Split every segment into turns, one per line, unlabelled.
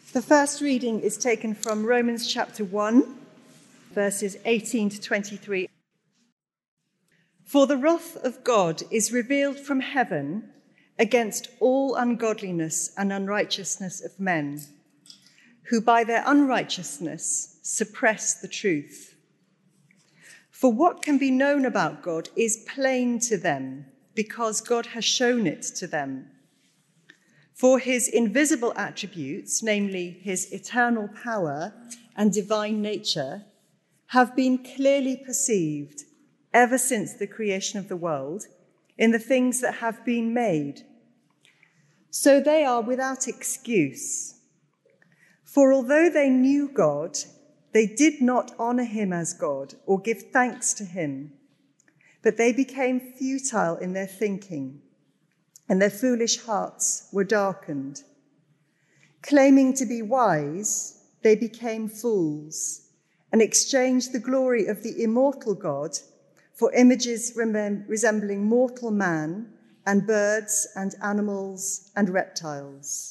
The first reading is taken from Romans chapter 1, verses 18 to 23. For the wrath of God is revealed from heaven against all ungodliness and unrighteousness of men, who by their unrighteousness suppress the truth. For what can be known about God is plain to them, because God has shown it to them. For his invisible attributes, namely his eternal power and divine nature, have been clearly perceived ever since the creation of the world in the things that have been made. So they are without excuse. For although they knew God, they did not honor him as God or give thanks to him, but they became futile in their thinking, and their foolish hearts were darkened. Claiming to be wise, they became fools and exchanged the glory of the immortal God for images resembling mortal man and birds and animals and reptiles.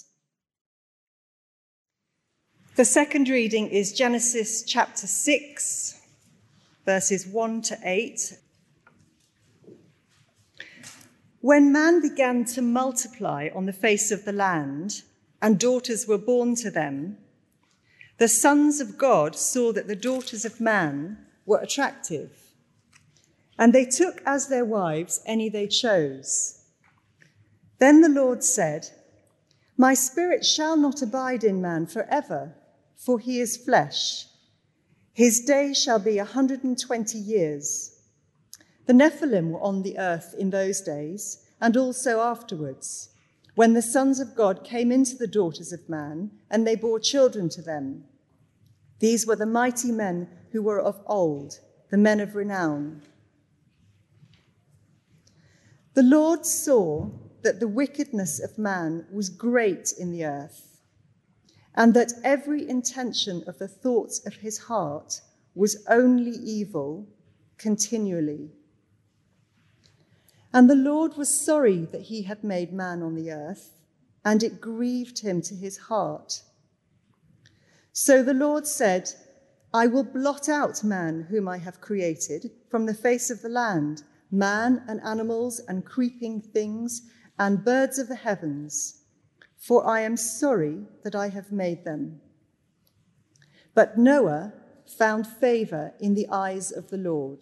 The second reading is Genesis chapter 6, verses 1 to 8. When man began to multiply on the face of the land, and daughters were born to them, the sons of God saw that the daughters of man were attractive, and they took as their wives any they chose. Then the Lord said, "My spirit shall not abide in man forever, for he is flesh. His days shall be 120 years. The Nephilim were on the earth in those days, and also afterwards, when the sons of God came into the daughters of man, and they bore children to them. These were the mighty men who were of old, the men of renown. The Lord saw that the wickedness of man was great in the earth, and that every intention of the thoughts of his heart was only evil continually. And the Lord was sorry that he had made man on the earth, and it grieved him to his heart. So the Lord said, I will blot out man whom I have created from the face of the land, man and animals and creeping things and birds of the heavens, for I am sorry that I have made them. But Noah found favor in the eyes of the Lord."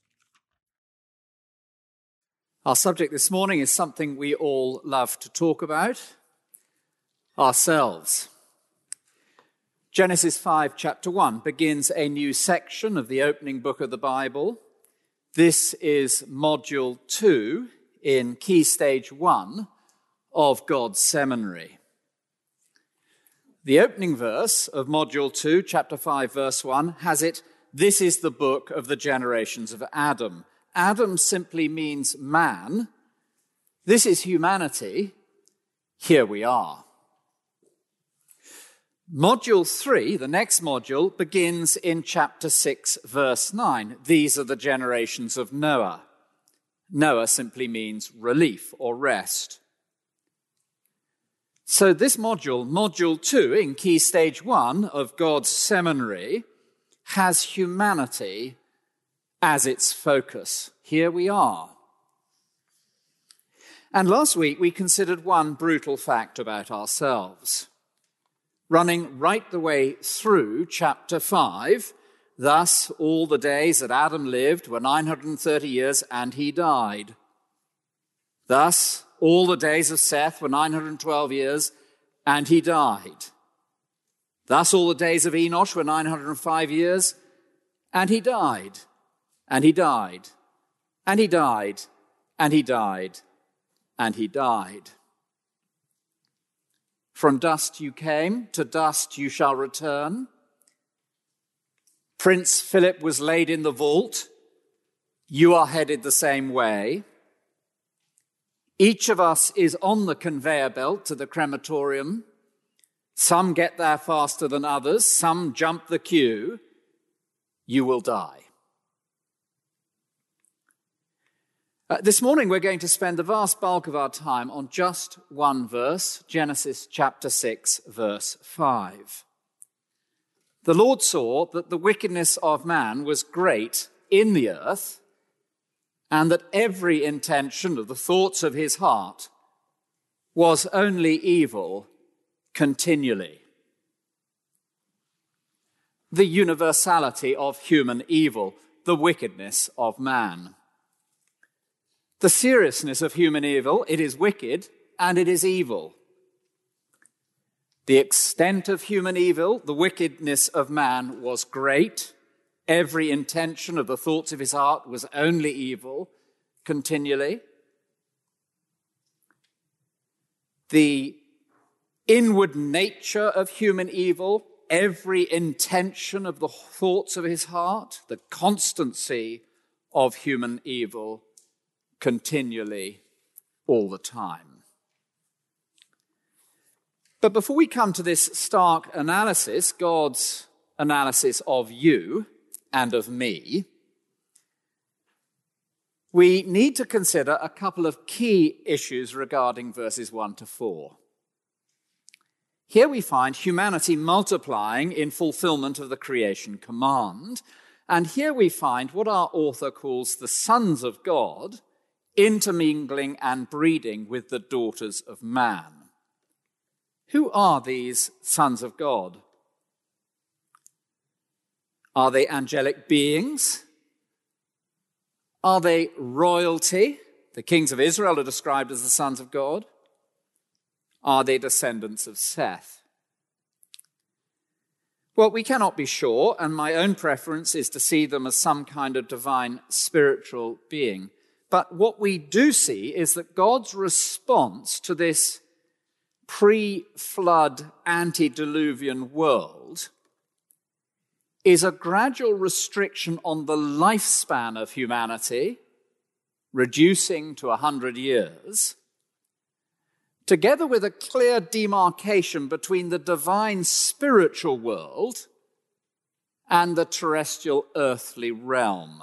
Our subject this morning is something we all love to talk about, ourselves. Genesis 5, chapter 1, begins a new section of the opening book of the Bible. This is module 2 in Key Stage 1 of God's Seminary. The opening verse of module 2, chapter 5, verse 1, has it, "This is the book of the generations of Adam." Adam simply means man. This is humanity. Here we are. Module 3, the next module, begins in chapter 6, verse 9. These are the generations of Noah. Noah simply means relief or rest. So this module 2 in Key Stage 1 of God's Seminary, has humanity as its focus. Here we are. And last week we considered one brutal fact about ourselves. Running right the way through chapter 5, thus all the days that Adam lived were 930 years and he died. Thus all the days of Seth were 912 years and he died. Thus all the days of Enosh were 905 years and he died. And he died, and he died, and he died, and he died. From dust you came, to dust you shall return. Prince Philip was laid in the vault. You are headed the same way. Each of us is on the conveyor belt to the crematorium. Some get there faster than others. Some jump the queue. You will die. This morning we're going to spend the vast bulk of our time on just one verse, Genesis chapter 6, verse 5. The Lord saw that the wickedness of man was great in the earth, and that every intention of the thoughts of his heart was only evil continually. The universality of human evil, the wickedness of man. The seriousness of human evil, it is wicked and it is evil. The extent of human evil, the wickedness of man was great. Every intention of the thoughts of his heart was only evil continually. The inward nature of human evil, every intention of the thoughts of his heart, the constancy of human evil continually, all the time. But before we come to this stark analysis, God's analysis of you and of me, we need to consider a couple of key issues regarding verses 1 to 4. Here we find humanity multiplying in fulfillment of the creation command. And here we find what our author calls the sons of God intermingling and breeding with the daughters of man. Who are these sons of God? Are they angelic beings? Are they royalty? The kings of Israel are described as the sons of God. Are they descendants of Seth? Well, we cannot be sure, and my own preference is to see them as some kind of divine spiritual being. But what we do see is that God's response to this pre-flood, antediluvian world is a gradual restriction on the lifespan of humanity, reducing to 100 years, together with a clear demarcation between the divine spiritual world and the terrestrial earthly realm.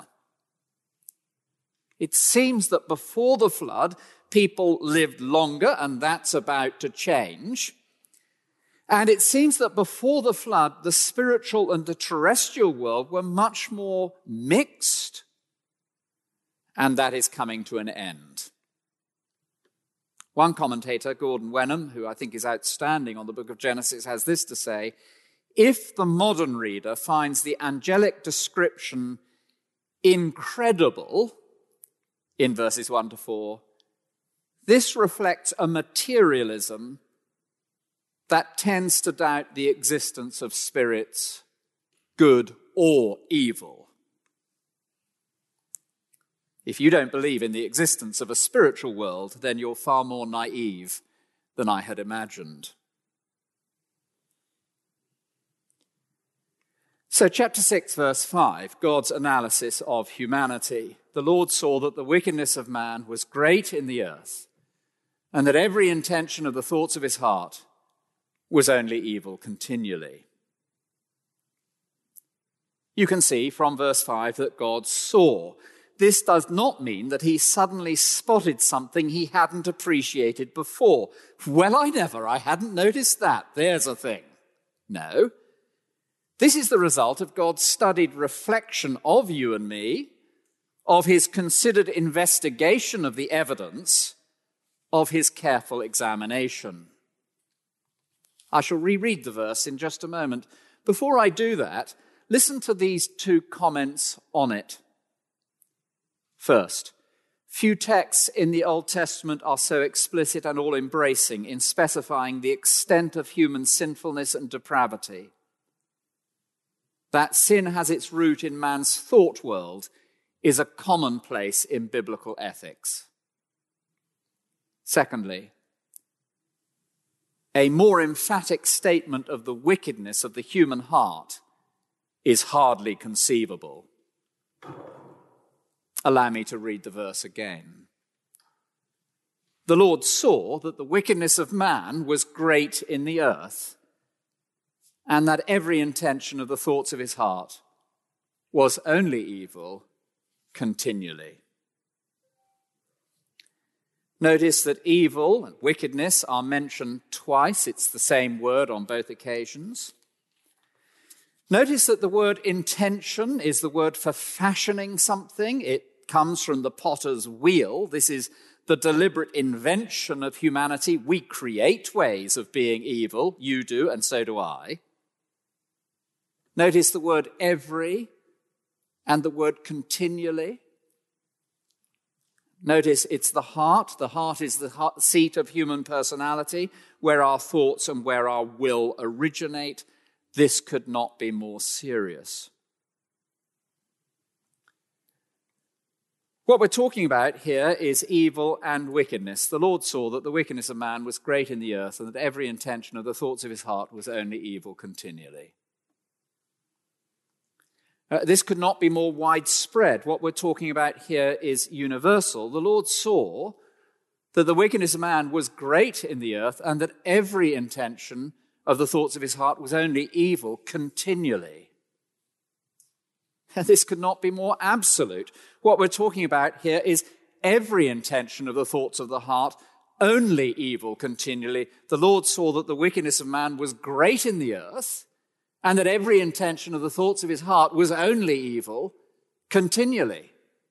It seems that before the flood, people lived longer, and that's about to change. And it seems that before the flood, the spiritual and the terrestrial world were much more mixed, and that is coming to an end. One commentator, Gordon Wenham, who I think is outstanding on the book of Genesis, has this to say: if the modern reader finds the angelic description incredible in verses 1 to 4, this reflects a materialism that tends to doubt the existence of spirits, good or evil. If you don't believe in the existence of a spiritual world, then you're far more naive than I had imagined. So chapter 6, verse 5, God's analysis of humanity. The Lord saw that the wickedness of man was great in the earth, and that every intention of the thoughts of his heart was only evil continually. You can see from verse 5 that God saw. This does not mean that he suddenly spotted something he hadn't appreciated before. Well, I hadn't noticed that. There's a thing. No. This is the result of God's studied reflection of you and me, of his considered investigation of the evidence, of his careful examination. I shall reread the verse in just a moment. Before I do that, listen to these two comments on it. First, few texts in the Old Testament are so explicit and all-embracing in specifying the extent of human sinfulness and depravity. That sin has its root in man's thought world is a commonplace in biblical ethics. Secondly, a more emphatic statement of the wickedness of the human heart is hardly conceivable. Allow me to read the verse again. The Lord saw that the wickedness of man was great in the earth, and that every intention of the thoughts of his heart was only evil continually. Notice that evil and wickedness are mentioned twice. It's the same word on both occasions. Notice that the word intention is the word for fashioning something. It comes from the potter's wheel. This is the deliberate invention of humanity. We create ways of being evil. You do, and so do I. Notice the word every and the word continually. Notice it's the heart. The heart is the seat of human personality, where our thoughts and where our will originate. This could not be more serious. What we're talking about here is evil and wickedness. The Lord saw that the wickedness of man was great in the earth, and that every intention of the thoughts of his heart was only evil continually. This could not be more widespread. What we're talking about here is universal. The Lord saw that the wickedness of man was great in the earth, and that every intention of the thoughts of his heart was only evil continually. And this could not be more absolute. What we're talking about here is every intention of the thoughts of the heart, only evil continually. The Lord saw that the wickedness of man was great in the earth, and that every intention of the thoughts of his heart was only evil continually.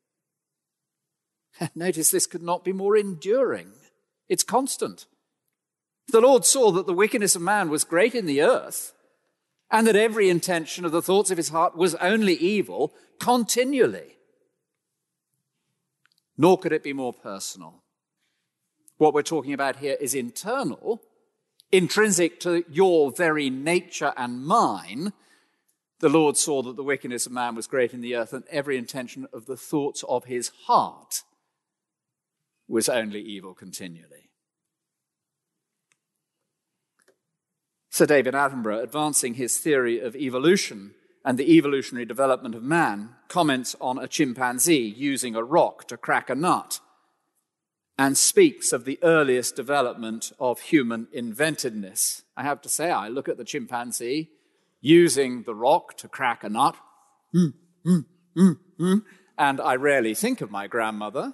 Notice this could not be more enduring. It's constant. The Lord saw that the wickedness of man was great in the earth, and that every intention of the thoughts of his heart was only evil continually. Nor could it be more personal. What we're talking about here is internal, intrinsic to your very nature and mine. The Lord saw that the wickedness of man was great in the earth, and every intention of the thoughts of his heart was only evil continually. Sir David Attenborough, advancing his theory of evolution and the evolutionary development of man, comments on a chimpanzee using a rock to crack a nut and speaks of the earliest development of human inventiveness. I have to say, I look at the chimpanzee using the rock to crack a nut, and I rarely think of my grandmother.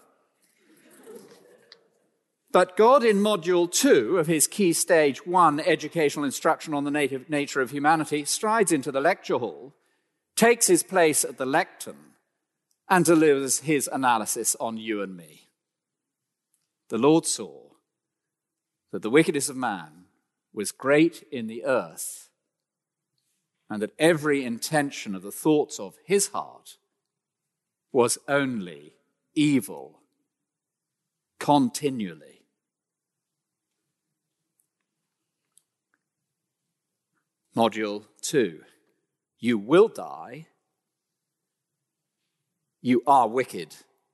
But God, in Module 2 of his Key Stage 1 educational instruction on the nature of humanity, strides into the lecture hall, takes his place at the lectern, and delivers his analysis on you and me. The Lord saw that the wickedness of man was great in the earth, and that every intention of the thoughts of his heart was only evil continually. Module 2. You will die. You are wicked.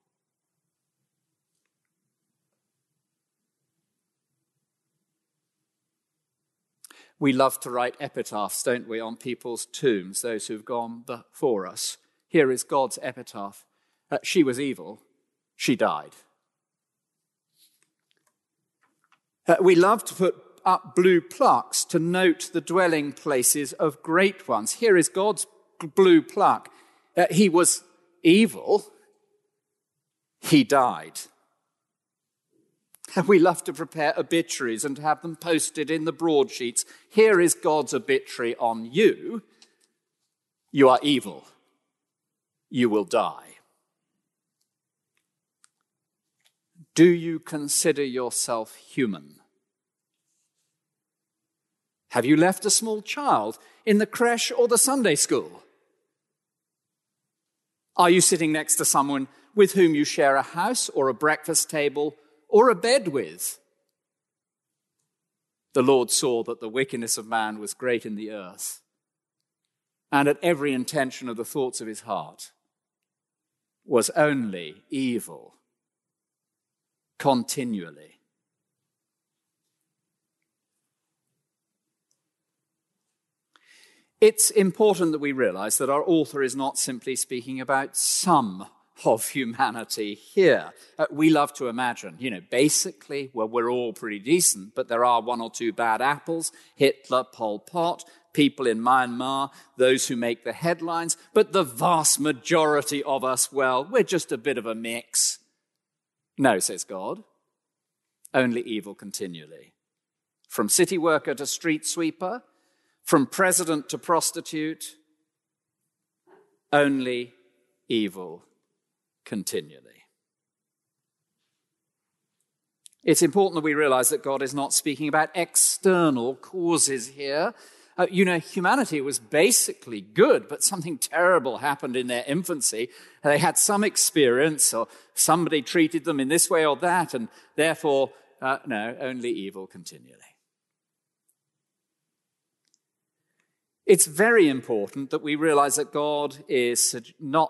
We love to write epitaphs, don't we, on people's tombs, those who've gone before us. Here is God's epitaph. She was evil. She died. We love to put up blue plaques to note the dwelling places of great ones. Here is God's blue plaque. He was evil. He died. And we love to prepare obituaries and to have them posted in the broadsheets. Here is God's obituary on you. You are evil. You will die. Do you consider yourself human? Have you left a small child in the creche or the Sunday school? Are you sitting next to someone with whom you share a house or a breakfast table or a bed with? The Lord saw that the wickedness of man was great in the earth, and that every intention of the thoughts of his heart was only evil continually. It's important that we realize that our author is not simply speaking about some of humanity here. We love to imagine, basically, well, we're all pretty decent, but there are one or two bad apples, Hitler, Pol Pot, people in Myanmar, those who make the headlines, but the vast majority of us, well, we're just a bit of a mix. No, says God. only evil continually. From city worker to street sweeper, from president to prostitute, only evil continually. It's important that we realize that God is not speaking about external causes here. Humanity was basically good, but something terrible happened in their infancy. They had some experience, or somebody treated them in this way or that, and therefore, no, only evil continually. It's very important that we realize that God is not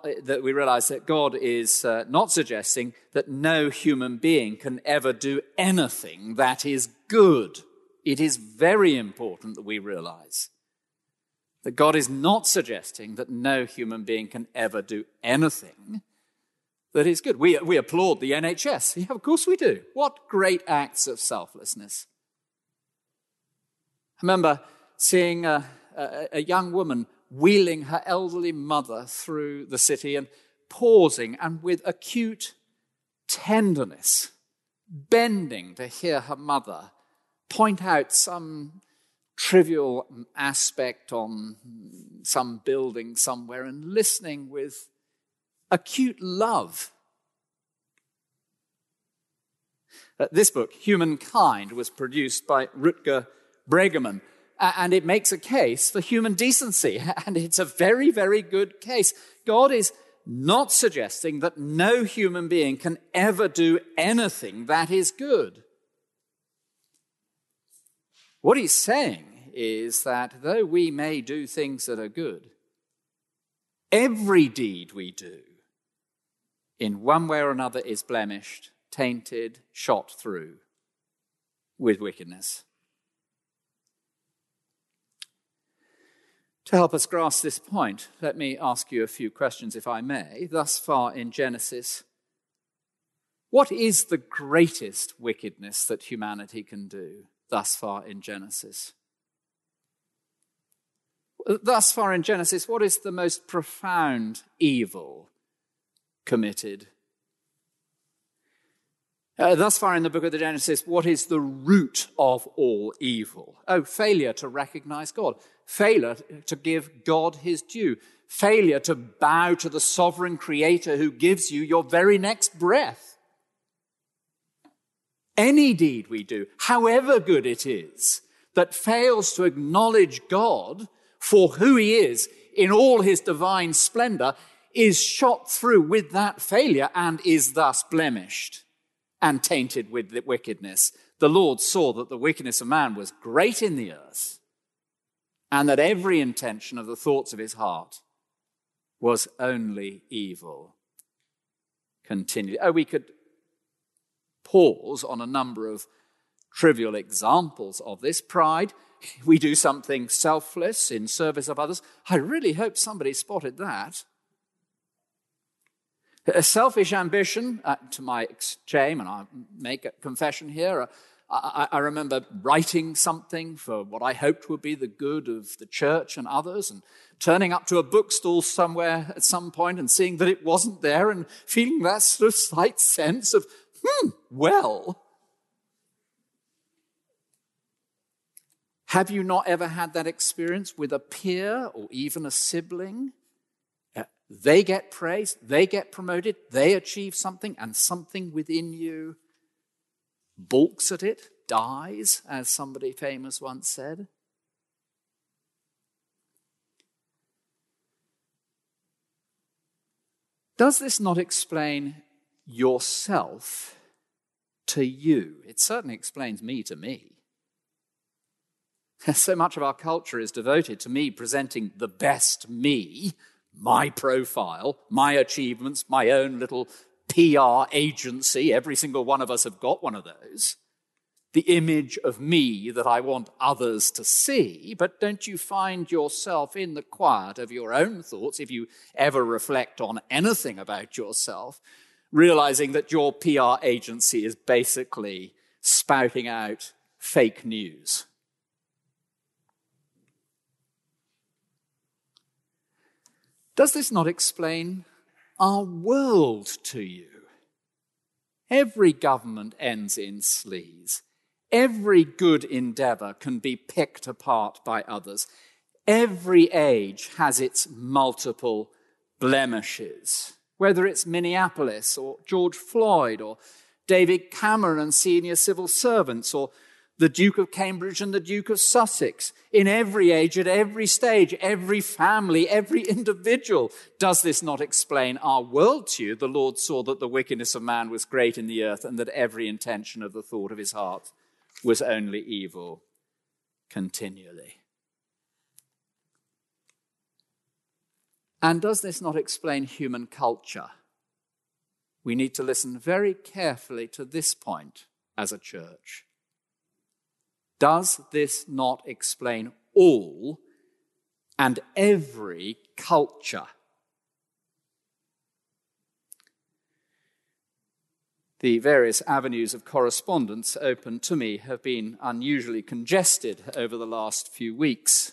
suggesting that no human being can ever do anything that is good. It is very important that we realize that God is not suggesting that no human being can ever do anything that is good. We applaud the NHS. Yeah, of course we do. What great acts of selflessness. I remember seeing a young woman wheeling her elderly mother through the city and pausing and with acute tenderness, bending to hear her mother point out some trivial aspect on some building somewhere and listening with acute love. This book, Humankind, was produced by Rutger Bregman, and it makes a case for human decency, and it's a very, very good case. God is not suggesting that no human being can ever do anything that is good. What he's saying is that though we may do things that are good, every deed we do in one way or another is blemished, tainted, shot through with wickedness. To help us grasp this point, let me ask you a few questions, if I may. Thus far in Genesis, what is the greatest wickedness that humanity can do thus far in Genesis? Thus far in Genesis, what is the most profound evil committed? Thus far in the book of the Genesis, what is the root of all evil? Oh, failure to recognize God. Failure to give God his due. Failure to bow to the sovereign creator who gives you your very next breath. Any deed we do, however good it is, that fails to acknowledge God for who he is in all his divine splendor is shot through with that failure and is thus blemished and tainted with the wickedness. The Lord saw that the wickedness of man was great in the earth, and that every intention of the thoughts of his heart was only evil continually. Oh, we could pause on a number of trivial examples of this. Pride. We do something selfless in service of others. I really hope somebody spotted that. A selfish ambition, to my shame, and I make a confession here, I remember writing something for what I hoped would be the good of the church and others, and turning up to a bookstall somewhere at some point and seeing that it wasn't there and feeling that sort of slight sense of, well. Have you not ever had that experience with a peer or even a sibling? They get praised, they get promoted, they achieve something, and something within you balks at it, dies, as somebody famous once said. Does this not explain yourself to you? It certainly explains me to me. So much of our culture is devoted to me presenting the best me, my profile, my achievements, my own little PR agency. Every single one of us have got one of those. The image of me that I want others to see. But don't you find yourself in the quiet of your own thoughts, if you ever reflect on anything about yourself, realizing that your PR agency is basically spouting out fake news? Does this not explain our world to you? Every government ends in sleaze. Every good endeavour can be picked apart by others. Every age has its multiple blemishes, whether it's Minneapolis or George Floyd or David Cameron and senior civil servants or the Duke of Cambridge and the Duke of Sussex. In every age, at every stage, every family, every individual. Does this not explain our world to you? The Lord saw that the wickedness of man was great in the earth and that every intention of the thought of his heart was only evil continually. And does this not explain human culture? We need to listen very carefully to this point as a church. Does this not explain all and every culture? The various avenues of correspondence open to me have been unusually congested over the last few weeks.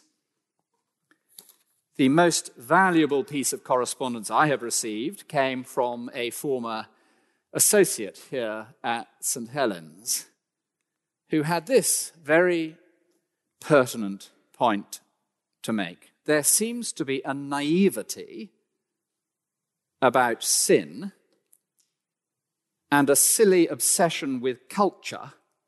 The most valuable piece of correspondence I have received came from a former associate here at St. Helens, who had this very pertinent point to make. There seems to be a naivety about sin and a silly obsession with culture,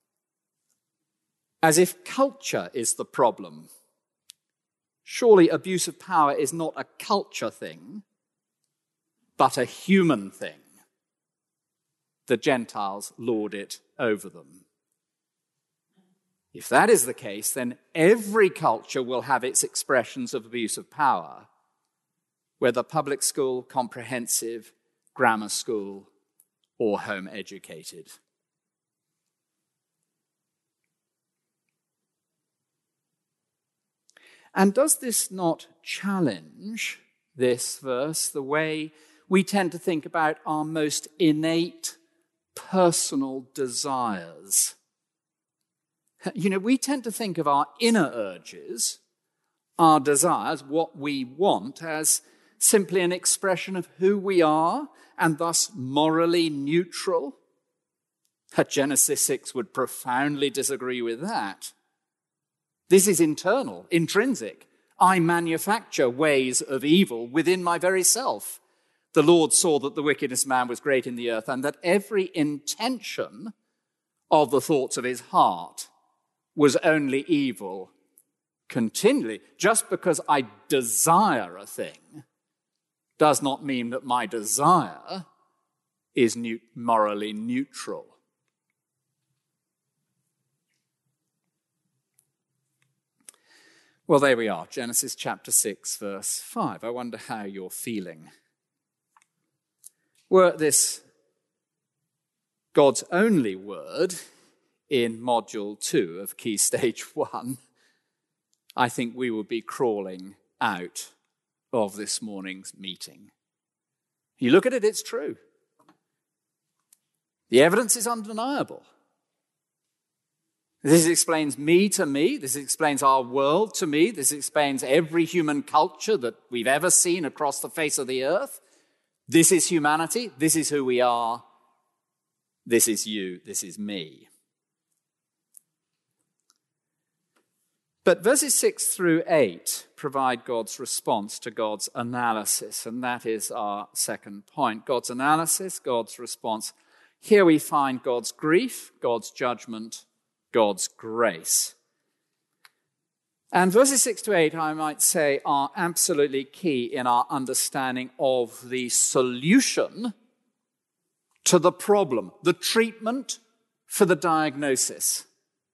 as if culture is the problem. Surely abuse of power is not a culture thing, but a human thing. The Gentiles lord it over them. If that is the case, then every culture will have its expressions of abuse of power, whether public school, comprehensive, grammar school, or home educated. And does this not challenge, this verse, the way we tend to think about our most innate personal desires? You know, we tend to think of our inner urges, our desires, what we want, as simply an expression of who we are and thus morally neutral. Genesis 6 would profoundly disagree with that. This is internal, intrinsic. I manufacture ways of evil within my very self. The Lord saw that the wickedness of man was great in the earth and that every intention of the thoughts of his heart was only evil continually. Just because I desire a thing does not mean that my desire is morally neutral. Well, there we are, Genesis chapter 6, verse 5. I wonder how you're feeling. Were this God's only word in module 2 of Key Stage 1, I think we would be crawling out of this morning's meeting. You look at it, it's true. The evidence is undeniable. This explains me to me. This explains our world to me. This explains every human culture that we've ever seen across the face of the earth. This is humanity. This is who we are. This is you. This is me. But verses 6 through 8 provide God's response to God's analysis, and that is our second point. God's analysis, God's response. Here we find God's grief, God's judgment, God's grace. And verses 6 to 8, I might say, are absolutely key in our understanding of the solution to the problem, the treatment for the diagnosis.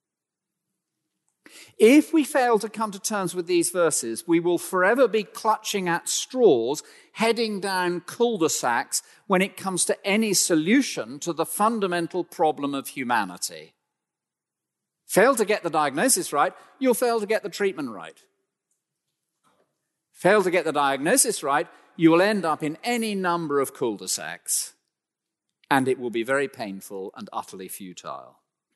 If we fail to come to terms with these verses, we will forever be clutching at straws, heading down cul-de-sacs when it comes to any solution to the fundamental problem of humanity. Fail to get the diagnosis right, you'll fail to get the treatment right. Fail to get the diagnosis right, you will end up in any number of cul-de-sacs, and it will be very painful and utterly futile.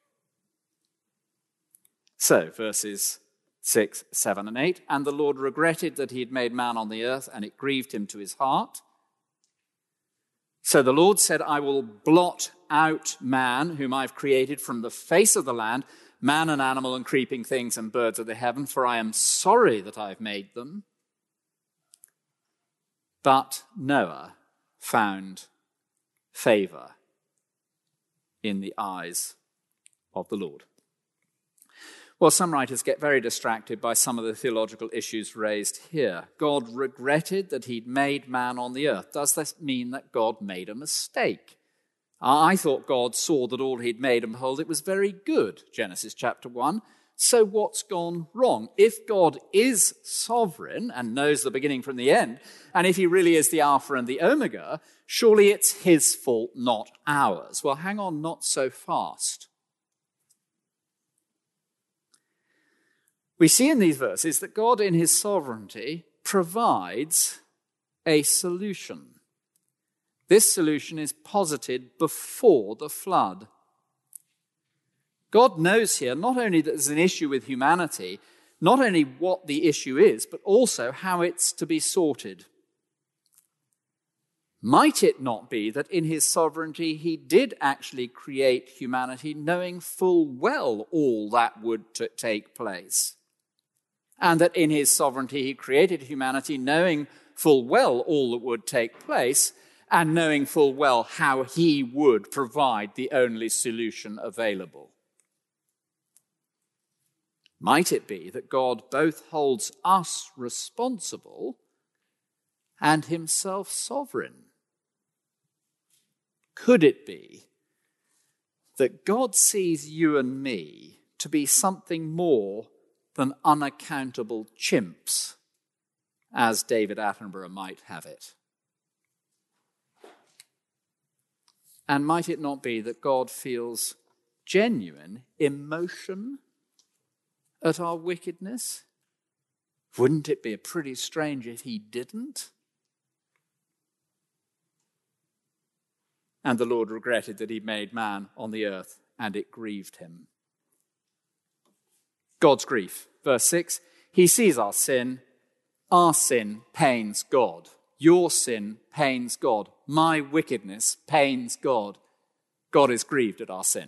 So, verses 6, 7, and 8, and the Lord regretted that he had made man on the earth, and it grieved him to his heart. So the Lord said, I will blot out man, whom I've created from the face of the land, man and animal and creeping things and birds of the heaven, for I am sorry that I've made them. But Noah found favor in the eyes of the Lord. Well, some writers get very distracted by some of the theological issues raised here. God regretted that he'd made man on the earth. Does this mean that God made a mistake? I thought God saw that all he'd made and behold, it was very good, Genesis chapter 1. So what's gone wrong? If God is sovereign and knows the beginning from the end, and if he really is the Alpha and the Omega, surely it's his fault, not ours. Well, hang on, not so fast. We see in these verses that God in his sovereignty provides a solution. This solution is posited before the flood. God knows here not only that there's an issue with humanity, not only what the issue is, but also how it's to be sorted. Might it not be that in his sovereignty he did actually create humanity knowing full well all that would take place? And that in his sovereignty he created humanity knowing full well all that would take place and knowing full well how he would provide the only solution available. Might it be that God both holds us responsible and himself sovereign? Could it be that God sees you and me to be something more than unaccountable chimps, as David Attenborough might have it? And might it not be that God feels genuine emotion at our wickedness? Wouldn't it be pretty strange if he didn't? And the Lord regretted that he made man on the earth, and it grieved him. God's grief. Verse 6, he sees our sin. Our sin pains God. Your sin pains God. My wickedness pains God. God is grieved at our sin.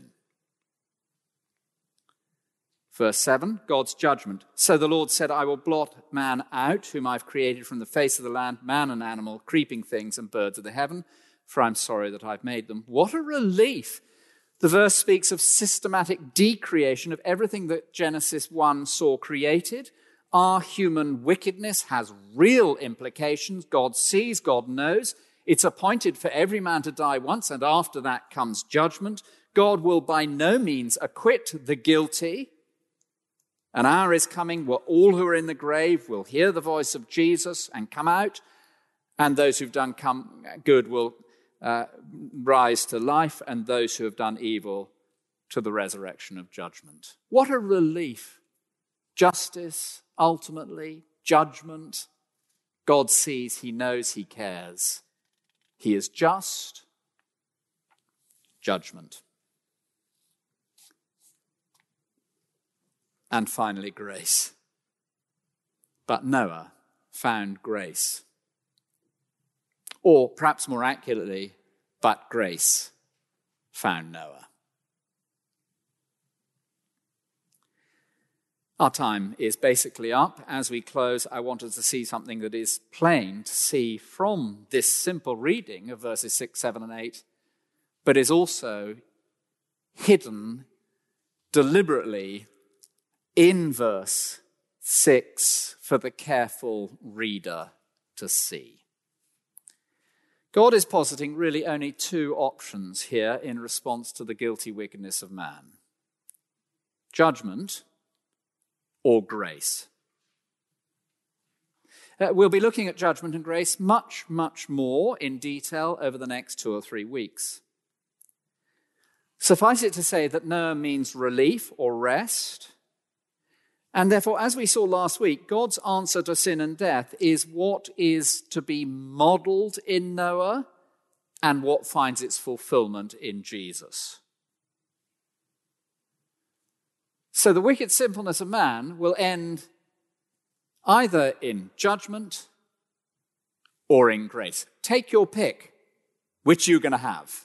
Verse 7, God's judgment. So the Lord said, I will blot man out, whom I've created from the face of the land, man and animal, creeping things and birds of the heaven, for I'm sorry that I've made them. What a relief. The verse speaks of systematic decreation of everything that Genesis 1 saw created. Our human wickedness has real implications. God sees, God knows. It's appointed for every man to die once, and after that comes judgment. God will by no means acquit the guilty. An hour is coming where all who are in the grave will hear the voice of Jesus and come out, and those who've done good will rise to life, and those who have done evil to the resurrection of judgment. What a relief. Justice, ultimately, judgment. God sees, he knows, he cares. He is just. Judgment. And finally, grace. But Noah found grace. Or perhaps more accurately, but grace found Noah. Our time is basically up. As we close, I want us to see something that is plain to see from this simple reading of verses 6, 7, and 8, but is also hidden deliberately in verse 6 for the careful reader to see. God is positing really only two options here in response to the guilty wickedness of man: judgment or grace. We'll be looking at judgment and grace much, much more in detail over the next 2 or 3 weeks. Suffice it to say that Noah means relief or rest. And therefore, as we saw last week, God's answer to sin and death is what is to be modeled in Noah and what finds its fulfillment in Jesus. So the wicked sinfulness of man will end either in judgment or in grace. Take your pick. Which are you going to have?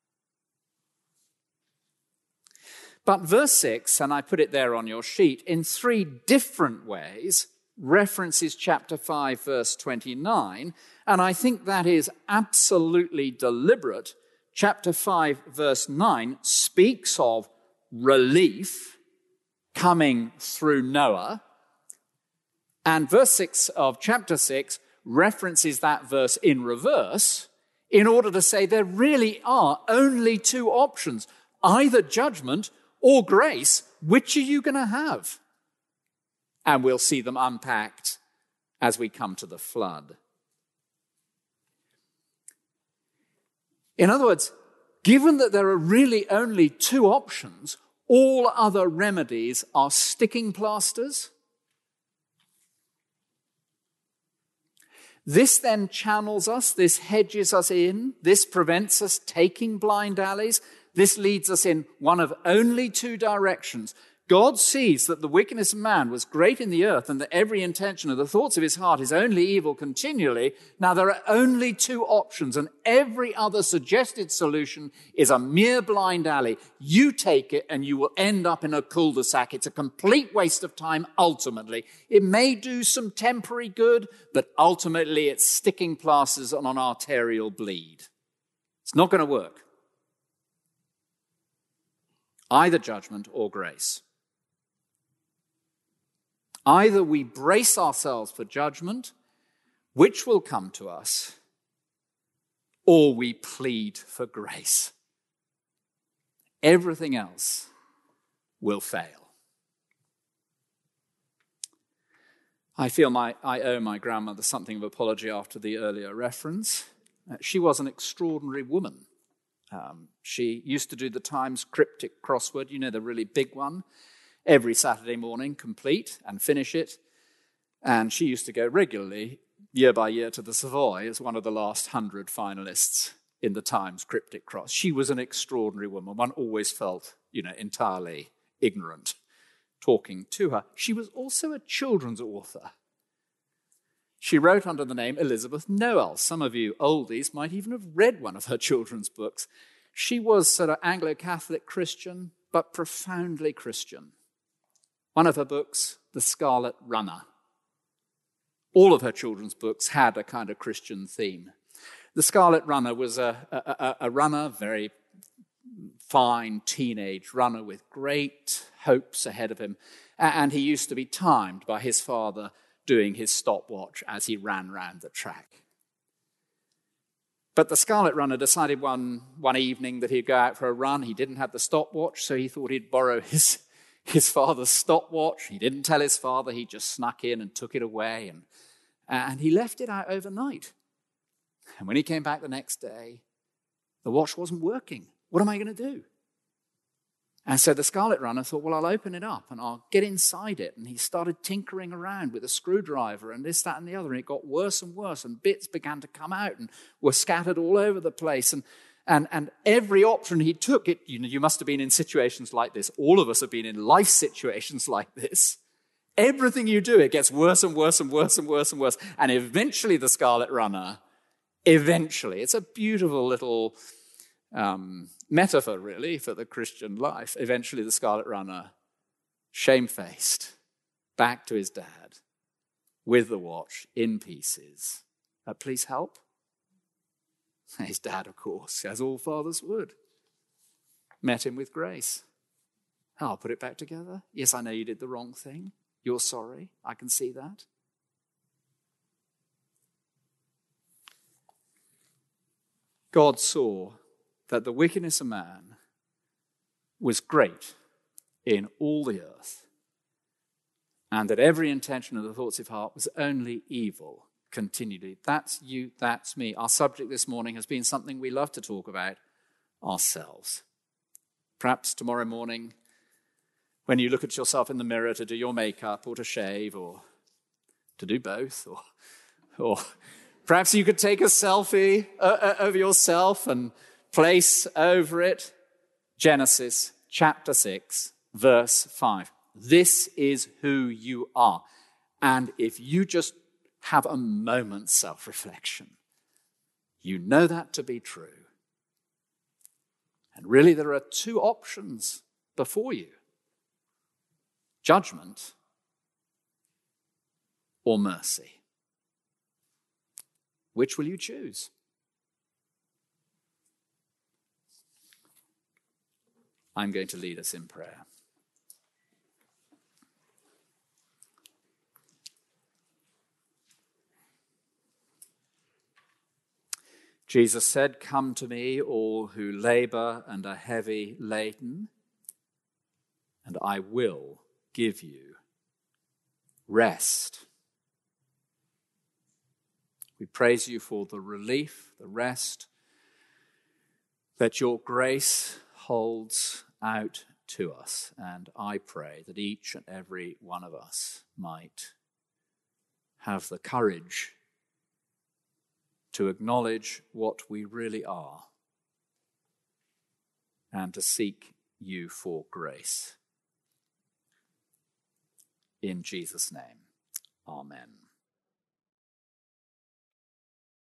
But verse 6, and I put it there on your sheet, in 3 different ways, references chapter 5, verse 29, and I think that is absolutely deliberate. Chapter 5, verse 9 speaks of relief coming through Noah, and verse 6 of chapter 6 references that verse in reverse in order to say there really are only 2 options, either judgment or grace. Which are you going to have? And we'll see them unpacked as we come to the flood. In other words, given that there are really only 2 options, all other remedies are sticking plasters. This then channels us, this hedges us in, this prevents us taking blind alleys, this leads us in one of only 2 directions. God sees that the wickedness of man was great in the earth and that every intention of the thoughts of his heart is only evil continually. Now there are only 2 options, and every other suggested solution is a mere blind alley. You take it and you will end up in a cul-de-sac. It's a complete waste of time ultimately. It may do some temporary good, but ultimately it's sticking plasters on an arterial bleed. It's not going to work. Either judgment or grace. Either we brace ourselves for judgment, which will come to us, or we plead for grace. Everything else will fail. I feel I owe my grandmother something of apology after the earlier reference. She was an extraordinary woman. She used to do the Times cryptic crossword, the really big one, every Saturday morning, complete, and finish it. And she used to go regularly, year by year, to the Savoy as one of the last 100 finalists in the Times cryptic cross. She was an extraordinary woman. One always felt, entirely ignorant talking to her. She was also a children's author. She wrote under the name Elizabeth Noel. Some of you oldies might even have read one of her children's books. She was sort of Anglo-Catholic Christian, but profoundly Christian. One of her books, The Scarlet Runner. All of her children's books had a kind of Christian theme. The Scarlet Runner was a runner, very fine teenage runner with great hopes ahead of him. And he used to be timed by his father doing his stopwatch as he ran round the track. But the Scarlet Runner decided one evening that he'd go out for a run. He didn't have the stopwatch, so he thought he'd borrow his father's stopwatch. He didn't tell his father. He just snuck in and took it away. And he left it out overnight. And when he came back the next day, the watch wasn't working. What am I going to do? And so the Scarlet Runner thought, well, I'll open it up and I'll get inside it. And he started tinkering around with a screwdriver and this, that, and the other. And it got worse and worse. And bits began to come out and were scattered all over the place. And every option he took, you must have been in situations like this. All of us have been in life situations like this. Everything you do, it gets worse and worse and worse and worse and worse. And eventually the Scarlet Runner, it's a beautiful little metaphor, really, for the Christian life. Eventually, the Scarlet Runner, shamefaced, back to his dad, with the watch in pieces. Please help. His dad, of course, as all fathers would, met him with grace. I'll put it back together. Yes, I know you did the wrong thing. You're sorry. I can see that. God saw that the wickedness of man was great in all the earth, and that every intention of the thoughts of heart was only evil continually. That's you, that's me. Our subject this morning has been something we love to talk about, ourselves. Perhaps tomorrow morning, when you look at yourself in the mirror to do your makeup or to shave or to do both, or perhaps you could take a selfie of yourself and place over it Genesis chapter 6, verse 5. This is who you are. And if you just have a moment's self-reflection, You know that to be true. And really there are two options before you: judgment or mercy. Which will you choose? I'm going to lead us in prayer. Jesus said, "Come to me, all who labor and are heavy laden, and I will give you rest." We praise you for the relief, the rest that your grace holds out to us. And I pray that each and every one of us might have the courage to acknowledge what we really are and to seek you for grace. In Jesus' name, amen.